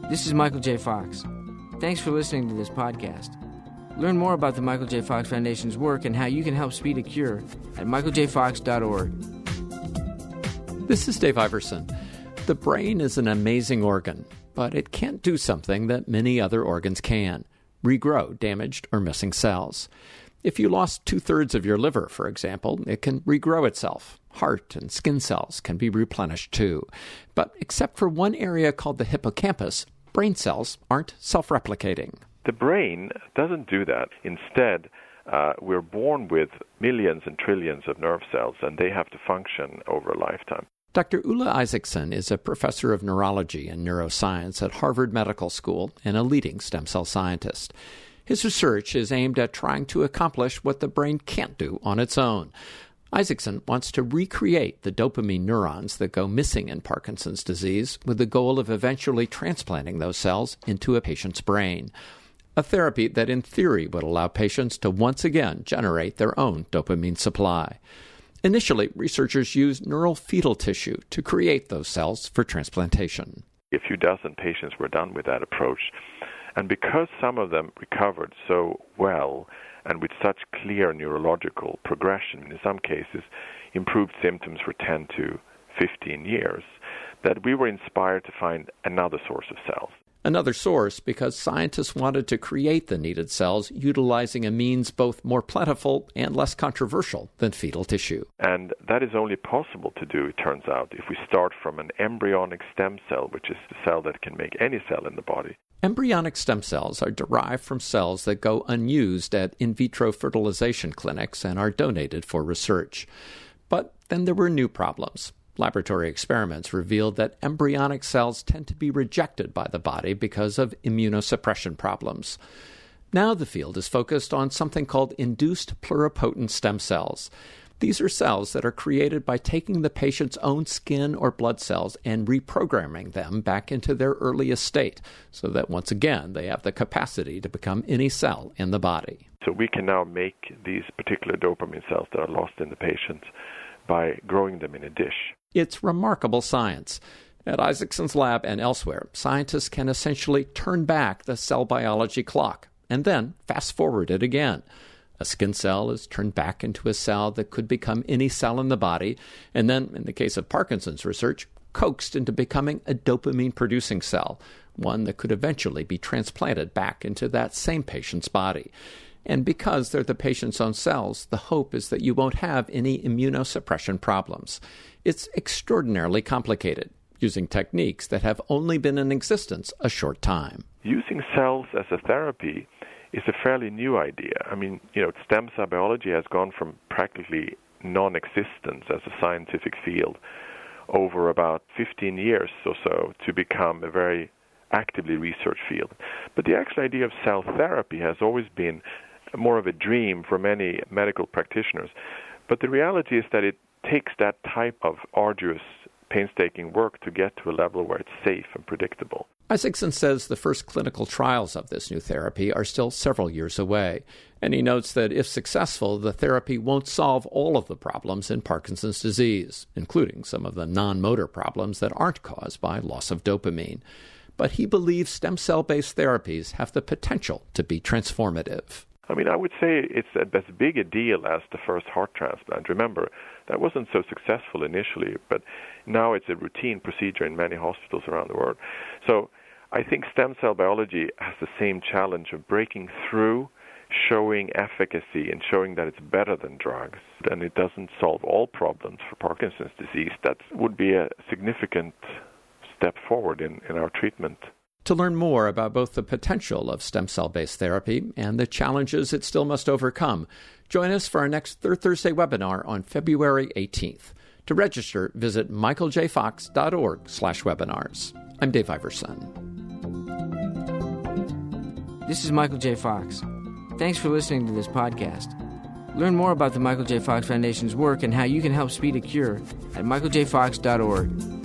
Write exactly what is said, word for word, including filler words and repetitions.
This is Michael J. Fox. Thanks for listening to this podcast. Learn more about the Michael J. Fox Foundation's work and how you can help speed a cure at michael j fox dot org. This is Dave Iverson. The brain is an amazing organ, but it can't do something that many other organs can: regrow damaged or missing cells. If you lost two-thirds of your liver, for example, it can regrow itself. Heart and skin cells can be replenished too. But except for one area called the hippocampus, brain cells aren't self-replicating. The brain doesn't do that. Instead, uh, we're born with millions and trillions of nerve cells, and they have to function over a lifetime. Doctor Ulla Isaacson is a professor of neurology and neuroscience at Harvard Medical School and a leading stem cell scientist. His research is aimed at trying to accomplish what the brain can't do on its own. Isaacson wants to recreate the dopamine neurons that go missing in Parkinson's disease with the goal of eventually transplanting those cells into a patient's brain. A therapy that in theory would allow patients to once again generate their own dopamine supply. Initially, researchers used neural fetal tissue to create those cells for transplantation. A few dozen patients were done with that approach. And because some of them recovered so well and with such clear neurological progression, in some cases improved symptoms for ten to fifteen years, that we were inspired to find another source of cells. Another source because scientists wanted to create the needed cells utilizing a means both more plentiful and less controversial than fetal tissue. And that is only possible to do, it turns out, if we start from an embryonic stem cell, which is the cell that can make any cell in the body. Embryonic stem cells are derived from cells that go unused at in vitro fertilization clinics and are donated for research. But then there were new problems. Laboratory experiments revealed that embryonic cells tend to be rejected by the body because of immunosuppression problems. Now the field is focused on something called induced pluripotent stem cells. These are cells that are created by taking the patient's own skin or blood cells and reprogramming them back into their earliest state so that once again they have the capacity to become any cell in the body. So we can now make these particular dopamine cells that are lost in the patient by growing them in a dish. It's remarkable science. At Isaacson's lab and elsewhere, scientists can essentially turn back the cell biology clock and then fast forward it again. A skin cell is turned back into a cell that could become any cell in the body, and then, in the case of Parkinson's research, coaxed into becoming a dopamine-producing cell, one that could eventually be transplanted back into that same patient's body. And because they're the patient's own cells, the hope is that you won't have any immunosuppression problems. It's extraordinarily complicated, using techniques that have only been in existence a short time. Using cells as a therapy is a fairly new idea. I mean, you know, stem cell biology has gone from practically non-existence as a scientific field over about fifteen years or so to become a very actively researched field. But the actual idea of cell therapy has always been more of a dream for many medical practitioners. But the reality is that it takes that type of arduous, painstaking work to get to a level where it's safe and predictable. Isaacson says the first clinical trials of this new therapy are still several years away, and he notes that if successful, the therapy won't solve all of the problems in Parkinson's disease, including some of the non-motor problems that aren't caused by loss of dopamine. But he believes stem cell-based therapies have the potential to be transformative. I mean, I would say it's as big a deal as the first heart transplant. Remember, that wasn't so successful initially, but now it's a routine procedure in many hospitals around the world. So I think stem cell biology has the same challenge of breaking through, showing efficacy, and showing that it's better than drugs. And it doesn't solve all problems for Parkinson's disease. That would be a significant step forward in, in our treatment. To learn more about both the potential of stem cell-based therapy and the challenges it still must overcome, join us for our next Third Thursday webinar on February eighteenth. To register, visit michael j fox dot org slash webinars. I'm Dave Iverson. This is Michael J. Fox. Thanks for listening to this podcast. Learn more about the Michael J. Fox Foundation's work and how you can help speed a cure at michael j fox dot org.